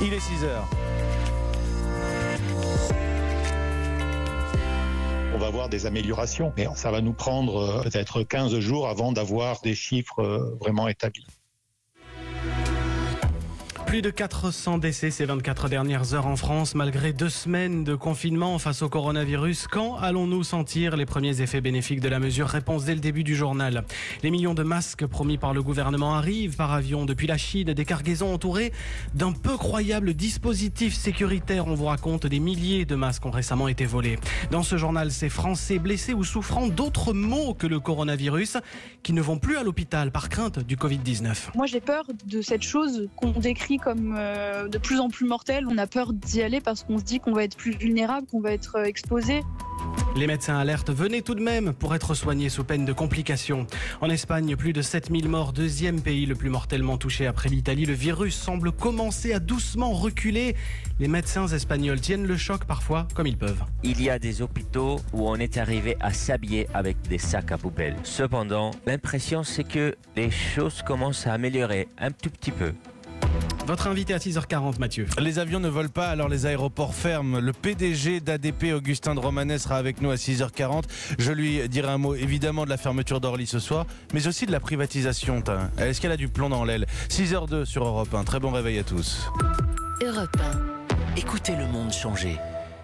Il est 6h. On va voir des améliorations, mais ça va nous prendre peut-être 15 jours avant d'avoir des chiffres vraiment établis. Plus de 400 décès ces 24 dernières heures en France, malgré 2 semaines de confinement face au coronavirus. Quand allons-nous sentir les premiers effets bénéfiques de la mesure? Réponse dès le début du journal. Les millions de masques promis par le gouvernement arrivent par avion depuis la Chine. Des cargaisons entourées d'un peu croyable dispositif sécuritaire. On vous raconte des milliers de masques ont récemment été volés. Dans ce journal, ces Français blessés ou souffrant d'autres maux que le coronavirus qui ne vont plus à l'hôpital par crainte du Covid-19. Moi, j'ai peur de cette chose qu'on décrit comme de plus en plus mortelle. On a peur d'y aller parce qu'on se dit qu'on va être plus vulnérable, qu'on va être exposé. Les médecins alertent, venez tout de même pour être soignés sous peine de complications. En Espagne, plus de 7000 morts, 2e pays le plus mortellement touché après l'Italie. Le virus semble commencer à doucement reculer. Les médecins espagnols tiennent le choc parfois comme ils peuvent. Il y a des hôpitaux où on est arrivé à s'habiller avec des sacs à poubelle. Cependant, l'impression c'est que les choses commencent à améliorer un tout petit peu. Votre invité à 6h40, Mathieu. Les avions ne volent pas, alors les aéroports ferment. Le PDG d'ADP, Augustin de Romanet, sera avec nous à 6h40. Je lui dirai un mot évidemment de la fermeture d'Orly ce soir, mais aussi de la privatisation. Est-ce qu'elle a du plomb dans l'aile? 6h02 sur Europe 1. Très bon réveil à tous. Europe 1. Écoutez le monde changer.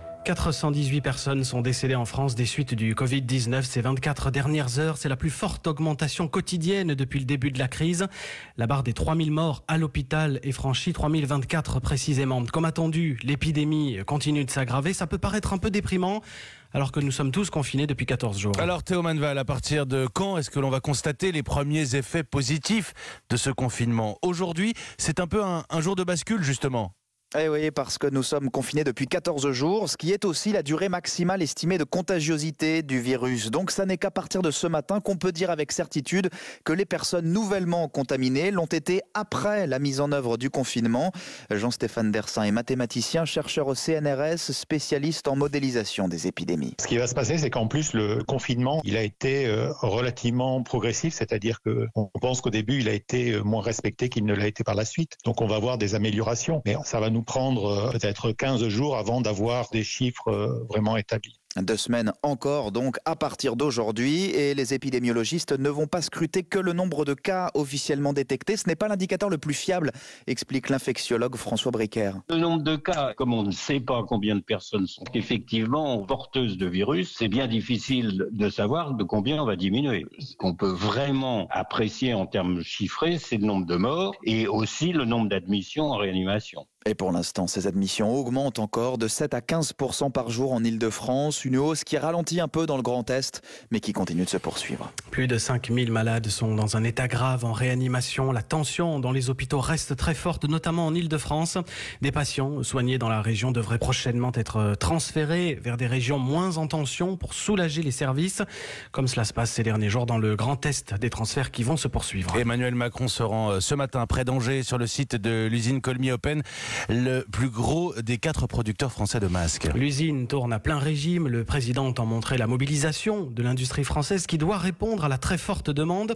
418 personnes sont décédées en France des suites du Covid-19 ces 24 dernières heures. C'est la plus forte augmentation quotidienne depuis le début de la crise. La barre des 3000 morts à l'hôpital est franchie, 3024 précisément. Comme attendu, l'épidémie continue de s'aggraver. Ça peut paraître un peu déprimant alors que nous sommes tous confinés depuis 14 jours. Alors Théo Manval, à partir de quand est-ce que l'on va constater les premiers effets positifs de ce confinement? Aujourd'hui, c'est un peu un jour de bascule justement. Eh oui, parce que nous sommes confinés depuis 14 jours, ce qui est aussi la durée maximale estimée de contagiosité du virus. Donc ça n'est qu'à partir de ce matin qu'on peut dire avec certitude que les personnes nouvellement contaminées l'ont été après la mise en œuvre du confinement. Jean-Stéphane Dersin est mathématicien, chercheur au CNRS, spécialiste en modélisation des épidémies. Ce qui va se passer, c'est qu'en plus, le confinement, il a été relativement progressif, c'est-à-dire qu'on pense qu'au début, il a été moins respecté qu'il ne l'a été par la suite. Donc on va voir des améliorations, mais ça va nous prendre peut-être 15 jours avant d'avoir des chiffres vraiment établis. 2 semaines encore, donc, à partir d'aujourd'hui. Et les épidémiologistes ne vont pas scruter que le nombre de cas officiellement détectés. Ce n'est pas l'indicateur le plus fiable, explique l'infectiologue François Bricaire. Le nombre de cas, comme on ne sait pas combien de personnes sont effectivement porteuses de virus, c'est bien difficile de savoir de combien on va diminuer. Ce qu'on peut vraiment apprécier en termes chiffrés, c'est le nombre de morts et aussi le nombre d'admissions en réanimation. Et pour l'instant, ces admissions augmentent encore de 7 à 15% par jour en Ile-de-France. Une hausse qui ralentit un peu dans le Grand Est, mais qui continue de se poursuivre. Plus de 5000 malades sont dans un état grave en réanimation. La tension dans les hôpitaux reste très forte, notamment en Ile-de-France. Des patients soignés dans la région devraient prochainement être transférés vers des régions moins en tension pour soulager les services, comme cela se passe ces derniers jours dans le Grand Est, des transferts qui vont se poursuivre. Emmanuel Macron se rend ce matin près d'Angers sur le site de l'usine Colmy Open, le plus gros des 4 producteurs français de masques. L'usine tourne à plein régime. Le président entend montrer la mobilisation de l'industrie française qui doit répondre à la très forte demande.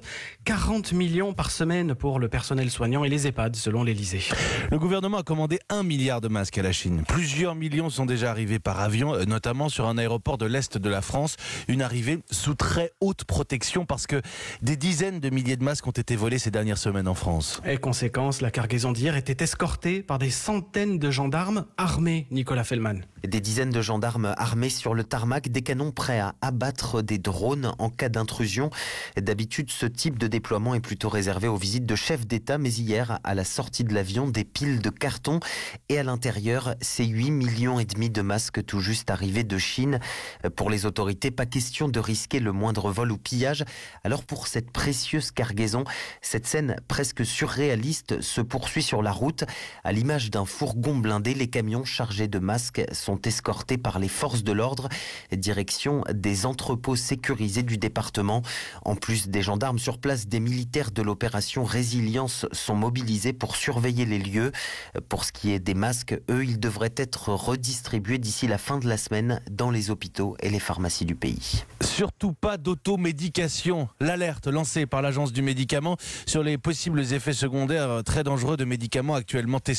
40 millions par semaine pour le personnel soignant et les EHPAD, selon l'Élysée. Le gouvernement a commandé 1 milliard de masques à la Chine. Plusieurs millions sont déjà arrivés par avion, notamment sur un aéroport de l'Est de la France. Une arrivée sous très haute protection parce que des dizaines de milliers de masques ont été volés ces dernières semaines en France. Et conséquence, la cargaison d'hier était escortée par des centaines de gendarmes armés, Nicolas Fellman. Des dizaines de gendarmes armés sur le tarmac, des canons prêts à abattre des drones en cas d'intrusion. D'habitude, ce type de déploiement est plutôt réservé aux visites de chefs d'État, mais hier, à la sortie de l'avion, des piles de carton et à l'intérieur, ces 8,5 millions de masques tout juste arrivés de Chine. Pour les autorités, pas question de risquer le moindre vol ou pillage. Alors pour cette précieuse cargaison, cette scène presque surréaliste se poursuit sur la route. À l'image d'un fourgon blindé, les camions chargés de masques sont escortés par les forces de l'ordre, direction des entrepôts sécurisés du département. En plus des gendarmes sur place, des militaires de l'opération Résilience sont mobilisés pour surveiller les lieux. Pour ce qui est des masques, eux, ils devraient être redistribués d'ici la fin de la semaine dans les hôpitaux et les pharmacies du pays. Surtout pas d'automédication. L'alerte lancée par l'Agence du médicament sur les possibles effets secondaires très dangereux de médicaments actuellement testés contre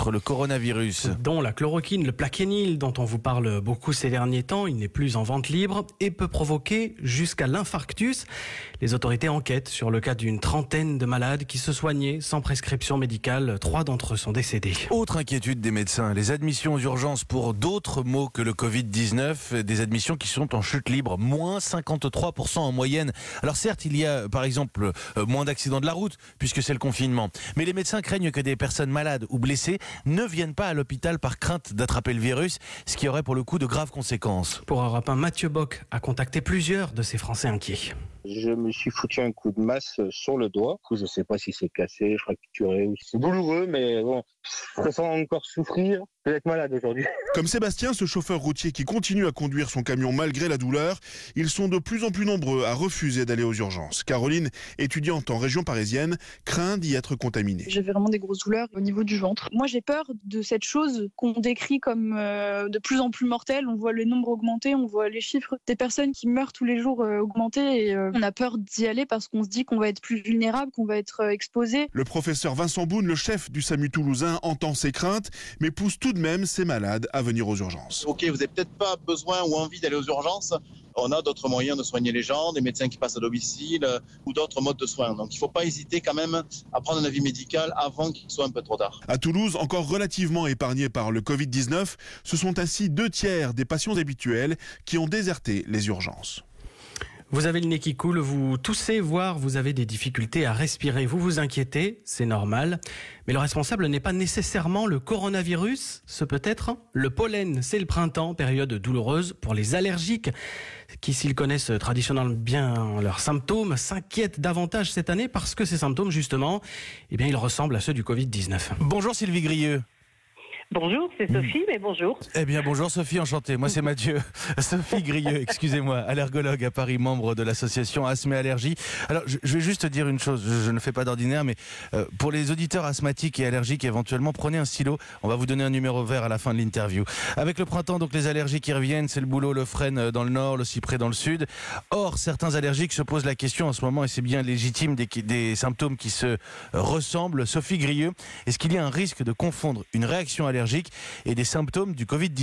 contre le coronavirus. Dont la chloroquine, le plaquenil, dont on vous parle beaucoup ces derniers temps, il n'est plus en vente libre et peut provoquer jusqu'à l'infarctus. Les autorités enquêtent sur le cas d'une trentaine de malades qui se soignaient sans prescription médicale. 3 d'entre eux sont décédés. Autre inquiétude des médecins, les admissions aux urgences pour d'autres maux que le Covid-19, des admissions qui sont en chute libre, moins 53% en moyenne. Alors certes, il y a par exemple moins d'accidents de la route puisque c'est le confinement, mais les médecins craignent que des personnes malades ou blessées ne viennent pas à l'hôpital par crainte d'attraper le virus, ce qui aurait pour le coup de graves conséquences. Pour Europe 1, Mathieu Bock a contacté plusieurs de ces Français inquiets. Je me suis foutu un coup de masse sur le doigt. Je ne sais pas si c'est cassé, fracturé ou si c'est douloureux, mais bon, je ressens encore souffrir. Je vais être malade aujourd'hui. Comme Sébastien, ce chauffeur routier qui continue à conduire son camion malgré la douleur, ils sont de plus en plus nombreux à refuser d'aller aux urgences. Caroline, étudiante en région parisienne, craint d'y être contaminée. J'ai vraiment des grosses douleurs au niveau du ventre. Moi, j'ai peur de cette chose qu'on décrit comme de plus en plus mortelle. On voit les nombres augmenter, on voit les chiffres des personnes qui meurent tous les jours augmenter et on a peur d'y aller parce qu'on se dit qu'on va être plus vulnérable, qu'on va être exposé. Le professeur Vincent Boune, le chef du SAMU toulousain, entend ces craintes, mais pousse tout de même ces malades à venir aux urgences. Ok, vous n'avez peut-être pas besoin ou envie d'aller aux urgences. On a d'autres moyens de soigner les gens, des médecins qui passent à domicile ou d'autres modes de soins. Donc il ne faut pas hésiter quand même à prendre un avis médical avant qu'il soit un peu trop tard. À Toulouse, encore relativement épargnés par le Covid-19, ce sont ainsi 2/3 des patients habituels qui ont déserté les urgences. Vous avez le nez qui coule, vous toussez, voire vous avez des difficultés à respirer. Vous vous inquiétez, c'est normal. Mais le responsable n'est pas nécessairement le coronavirus, ce peut être le pollen. C'est le printemps, période douloureuse pour les allergiques qui, s'ils connaissent traditionnellement bien leurs symptômes, s'inquiètent davantage cette année parce que ces symptômes, justement, eh bien, ils ressemblent à ceux du Covid-19. Bonjour Sylvie Grieux. Bonjour, c'est Sophie, mais bonjour. Eh bien, bonjour Sophie, enchanté. Moi, c'est Mathieu. Sophie Grieux, excusez-moi, allergologue à Paris, membre de l'association Asthme et Allergie. Alors, je vais juste dire une chose, je ne fais pas d'ordinaire, mais pour les auditeurs asthmatiques et allergiques, éventuellement, prenez un stylo. On va vous donner un numéro vert à la fin de l'interview. Avec le printemps, donc, les allergies qui reviennent, c'est le bouleau, le frêne dans le nord, le cyprès dans le sud. Or, certains allergiques se posent la question en ce moment, et c'est bien légitime, des symptômes qui se ressemblent. Sophie Grieux, est-ce qu'il y a un risque de confondre une réaction allergique et des symptômes du Covid-19 ?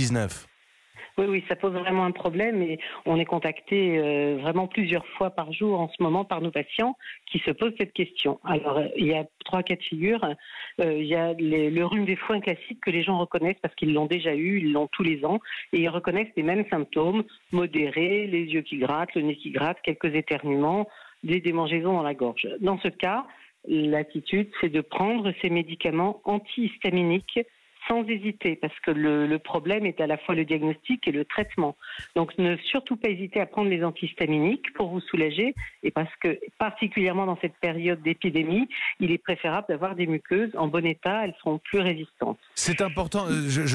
Oui, ça pose vraiment un problème et on est contacté vraiment plusieurs fois par jour en ce moment par nos patients qui se posent cette question. Alors, il y a 3 cas de figure. Il y a le rhume des foins classique que les gens reconnaissent parce qu'ils l'ont déjà eu, ils l'ont tous les ans et ils reconnaissent les mêmes symptômes modérés, les yeux qui grattent, le nez qui gratte, quelques éternuements, des démangeaisons dans la gorge. Dans ce cas, l'attitude, c'est de prendre ces médicaments antihistaminiques sans hésiter, parce que le problème est à la fois le diagnostic et le traitement. Donc ne surtout pas hésiter à prendre les antihistaminiques pour vous soulager, et parce que particulièrement dans cette période d'épidémie, il est préférable d'avoir des muqueuses en bon état, elles seront plus résistantes. C'est important,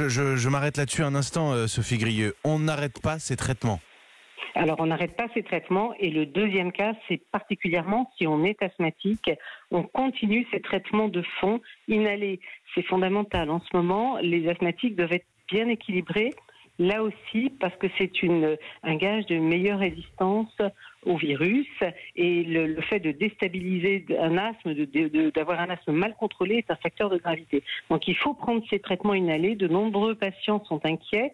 je m'arrête là-dessus un instant, Sophie Grieux. On n'arrête pas ces traitements. Alors, on n'arrête pas ces traitements et le deuxième cas, c'est particulièrement si on est asthmatique, on continue ces traitements de fond inhalés. C'est fondamental. En ce moment, les asthmatiques doivent être bien équilibrés, là aussi parce que c'est un gage de meilleure résistance au virus et le fait de déstabiliser un asthme, d'avoir un asthme mal contrôlé est un facteur de gravité. Donc il faut prendre ces traitements inhalés. De nombreux patients sont inquiets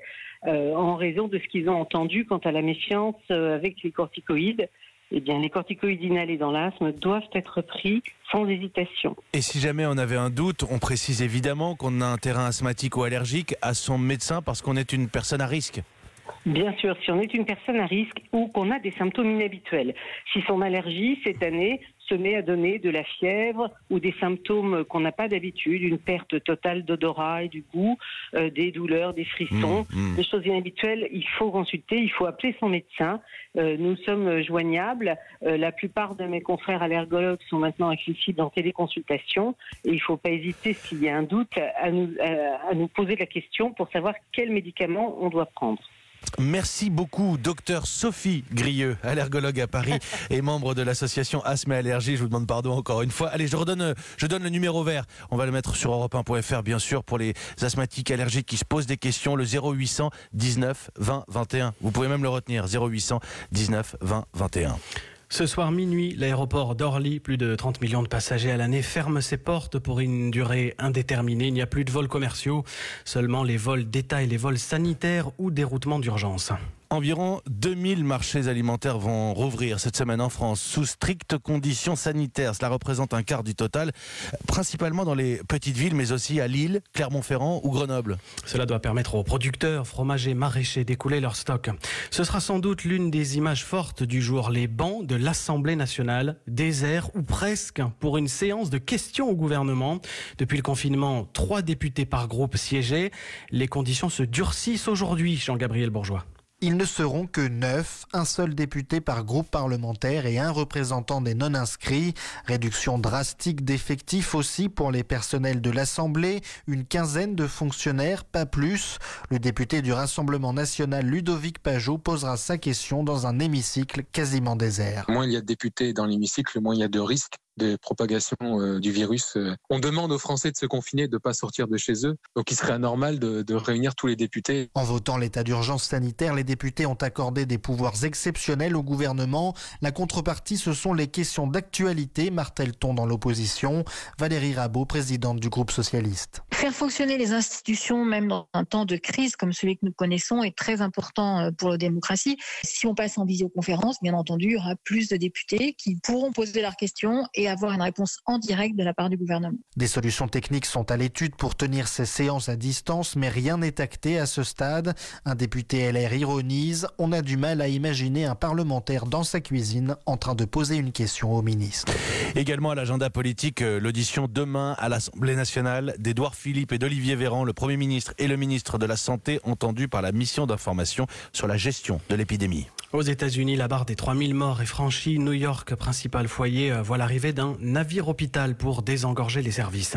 en raison de ce qu'ils ont entendu quant à la méfiance avec les corticoïdes. Eh bien, les corticoïdes inhalés dans l'asthme doivent être pris sans hésitation. Et si jamais on avait un doute, on précise évidemment qu'on a un terrain asthmatique ou allergique à son médecin parce qu'on est une personne à risque. Bien sûr, si on est une personne à risque ou qu'on a des symptômes inhabituels. Si son allergie, cette année, se met à donner de la fièvre ou des symptômes qu'on n'a pas d'habitude, une perte totale d'odorat et du goût, des douleurs, des frissons, des choses inhabituelles, il faut consulter, il faut appeler son médecin. Nous sommes joignables. La plupart de mes confrères allergologues sont maintenant accessibles en téléconsultation et il ne faut pas hésiter, s'il y a un doute, à nous poser la question pour savoir quel médicament on doit prendre. Merci beaucoup, docteur Sophie Grieux, allergologue à Paris et membre de l'association Asthme et Allergie. Je vous demande pardon encore une fois. Allez, je donne le numéro vert. On va le mettre sur europe1.fr, bien sûr, pour les asthmatiques allergiques qui se posent des questions. Le 0800 19 20 21. Vous pouvez même le retenir, 0800 19 20 21. Ce soir minuit, l'aéroport d'Orly, plus de 30 millions de passagers à l'année, ferme ses portes pour une durée indéterminée. Il n'y a plus de vols commerciaux, seulement les vols d'État et les vols sanitaires ou déroutement d'urgence. Environ 2000 marchés alimentaires vont rouvrir cette semaine en France sous strictes conditions sanitaires. Cela représente un quart du total, principalement dans les petites villes, mais aussi à Lille, Clermont-Ferrand ou Grenoble. Cela doit permettre aux producteurs, fromagers, maraîchers d'écouler leur stock. Ce sera sans doute l'une des images fortes du jour. Les bancs de l'Assemblée nationale, déserts ou presque, pour une séance de questions au gouvernement. Depuis le confinement, 3 députés par groupe siégeaient. Les conditions se durcissent aujourd'hui, Jean-Gabriel Bourgeois. Ils ne seront que 9, un seul député par groupe parlementaire et un représentant des non-inscrits. Réduction drastique d'effectifs aussi pour les personnels de l'Assemblée, une quinzaine de fonctionnaires, pas plus. Le député du Rassemblement national Ludovic Pajot posera sa question dans un hémicycle quasiment désert. Moins il y a de députés dans l'hémicycle, moins il y a de risques de propagation du virus. On demande aux Français de se confiner, de ne pas sortir de chez eux. Donc il serait anormal de réunir tous les députés. En votant l'état d'urgence sanitaire, les députés ont accordé des pouvoirs exceptionnels au gouvernement. La contrepartie, ce sont les questions d'actualité, martèle-t-on dans l'opposition. Valérie Rabault, présidente du groupe socialiste. Faire fonctionner les institutions, même dans un temps de crise comme celui que nous connaissons, est très important pour la démocratie. Si on passe en visioconférence, bien entendu, il y aura plus de députés qui pourront poser leurs questions et avoir une réponse en direct de la part du gouvernement. Des solutions techniques sont à l'étude pour tenir ces séances à distance, mais rien n'est acté à ce stade. Un député LR ironise, on a du mal à imaginer un parlementaire dans sa cuisine en train de poser une question au ministre. Également à l'agenda politique, l'audition demain à l'Assemblée nationale d'Édouard Philippe et d'Olivier Véran, le Premier ministre et le ministre de la Santé, entendus par la mission d'information sur la gestion de l'épidémie. Aux États-Unis, la barre des 3000 morts est franchie. New York, principal foyer, voit l'arrivée d'un navire-hôpital pour désengorger les services.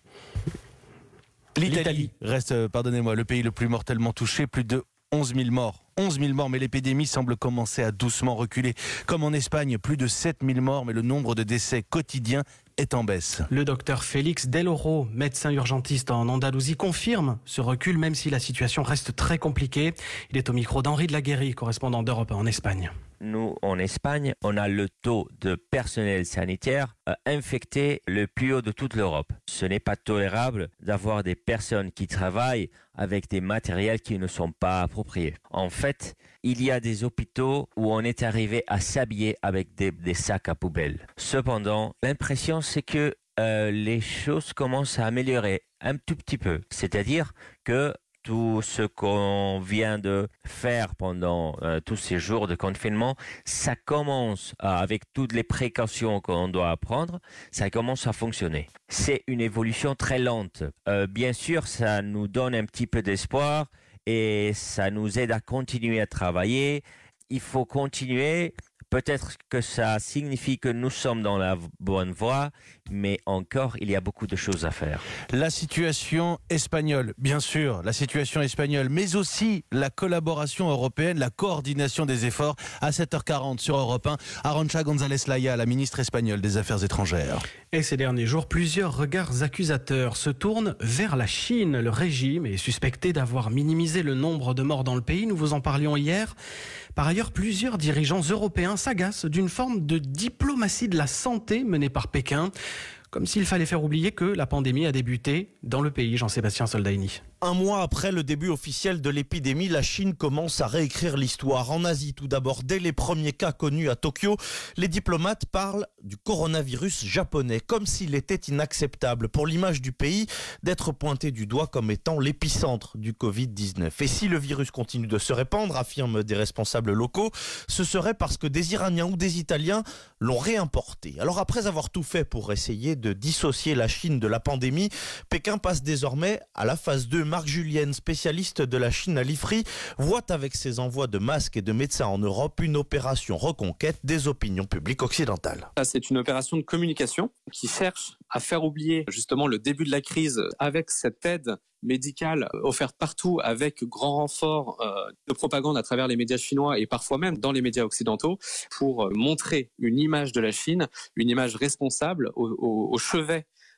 L'Italie reste, pardonnez-moi, le pays le plus mortellement touché, plus de 11 000 morts. 11 000 morts, mais l'épidémie semble commencer à doucement reculer. Comme en Espagne, plus de 7 000 morts, mais le nombre de décès quotidiens est en baisse. Le docteur Félix Del Oro, médecin urgentiste en Andalousie, confirme ce recul, même si la situation reste très compliquée. Il est au micro d'Henri de la Guérie, correspondant d'Europe 1 en Espagne. Nous, en Espagne, on a le taux de personnel sanitaire infecté le plus haut de toute l'Europe. Ce n'est pas tolérable d'avoir des personnes qui travaillent avec des matériels qui ne sont pas appropriés. En fait, il y a des hôpitaux où on est arrivé à s'habiller avec des sacs à poubelle. Cependant, l'impression c'est que les choses commencent à améliorer un tout petit peu. C'est-à-dire que tout ce qu'on vient de faire pendant tous ces jours de confinement, ça commence, avec toutes les précautions qu'on doit prendre, ça commence à fonctionner. C'est une évolution très lente. Bien sûr, ça nous donne un petit peu d'espoir et ça nous aide à continuer à travailler. Il faut continuer. Peut-être que ça signifie que nous sommes dans la bonne voie, mais encore, il y a beaucoup de choses à faire. La situation espagnole, bien sûr, la situation espagnole, mais aussi la collaboration européenne, la coordination des efforts à 7h40 sur Europe 1. Arantxa González-Laya, la ministre espagnole des Affaires étrangères. Et ces derniers jours, plusieurs regards accusateurs se tournent vers la Chine. Le régime est suspecté d'avoir minimisé le nombre de morts dans le pays. Nous vous en parlions hier. Par ailleurs, plusieurs dirigeants européens s'agacent d'une forme de diplomatie de la santé menée par Pékin, comme s'il fallait faire oublier que la pandémie a débuté dans le pays. Jean-Sébastien Soldaini. Un mois après le début officiel de l'épidémie, la Chine commence à réécrire l'histoire. En Asie, tout d'abord, dès les premiers cas connus à Tokyo, les diplomates parlent du coronavirus japonais, comme s'il était inacceptable pour l'image du pays d'être pointé du doigt comme étant l'épicentre du Covid-19. Et si le virus continue de se répandre, affirment des responsables locaux, ce serait parce que des Iraniens ou des Italiens l'ont réimporté. Alors après avoir tout fait pour essayer de dissocier la Chine de la pandémie, Pékin passe désormais à la phase 2. Marc Julienne, spécialiste de la Chine à l'IFRI, voit avec ses envois de masques et de médecins en Europe une opération reconquête des opinions publiques occidentales. C'est une opération de communication qui cherche à faire oublier justement le début de la crise avec cette aide médicale offerte partout avec grand renfort de propagande à travers les médias chinois et parfois même dans les médias occidentaux pour montrer une image de la Chine, une image responsable au chevet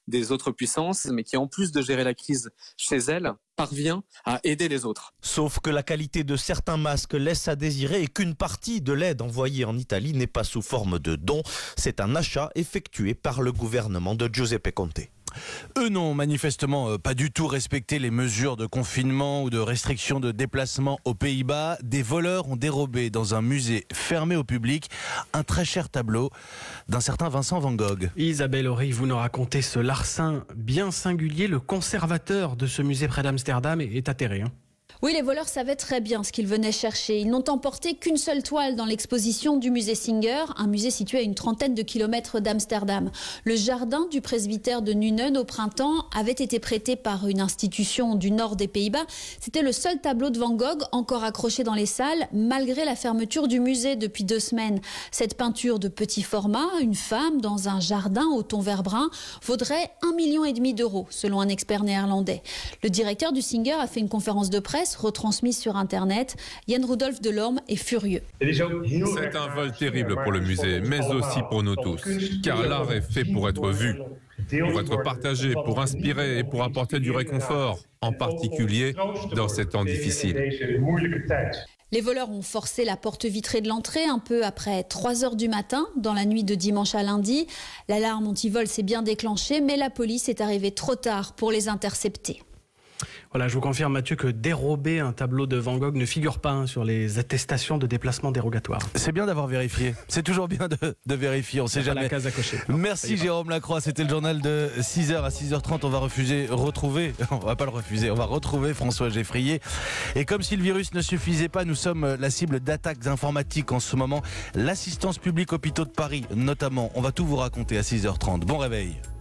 des autres puissances, mais qui en plus de gérer la crise chez elle, parvient à aider les autres. Sauf que la qualité de certains masques laisse à désirer et qu'une partie de l'aide envoyée en Italie n'est pas sous forme de dons. C'est un achat effectué par le gouvernement de Giuseppe Conte. Eux n'ont manifestement pas du tout respecté les mesures de confinement ou de restriction de déplacement aux Pays-Bas. Des voleurs ont dérobé dans un musée fermé au public un très cher tableau d'un certain Vincent Van Gogh. Isabelle Horry, vous nous racontez ce larcin bien singulier. Le conservateur de ce musée près d'Amsterdam est atterré. Oui, les voleurs savaient très bien ce qu'ils venaient chercher. Ils n'ont emporté qu'une seule toile dans l'exposition du musée Singer, un musée situé à une trentaine de kilomètres d'Amsterdam. Le jardin du presbytère de Nuenen au printemps avait été prêté par une institution du nord des Pays-Bas. C'était le seul tableau de Van Gogh encore accroché dans les salles, malgré la fermeture du musée depuis 2 semaines. Cette peinture de petit format, une femme dans un jardin au ton vert brun, vaudrait 1,5 million d'euros, selon un expert néerlandais. Le directeur du Singer a fait une conférence de presse retransmise sur Internet. Jan Rudolf Delorme est furieux. C'est un vol terrible pour le musée, mais aussi pour nous tous, car l'art est fait pour être vu, pour être partagé, pour inspirer et pour apporter du réconfort, en particulier dans ces temps difficiles. Les voleurs ont forcé la porte vitrée de l'entrée un peu après 3 heures du matin, dans la nuit de dimanche à lundi. L'alarme anti-vol s'est bien déclenchée, mais la police est arrivée trop tard pour les intercepter. Voilà, je vous confirme, Mathieu, que dérober un tableau de Van Gogh ne figure pas sur les attestations de déplacement dérogatoire. C'est bien d'avoir vérifié. C'est toujours bien de vérifier. On ne sait jamais. La case à cocher. Merci Jérôme Lacroix. C'était le journal de 6h à 6h30. On va retrouver François Geffrier. Et comme si le virus ne suffisait pas, nous sommes la cible d'attaques informatiques en ce moment. L'Assistance publique hôpitaux de Paris, notamment. On va tout vous raconter à 6h30. Bon réveil.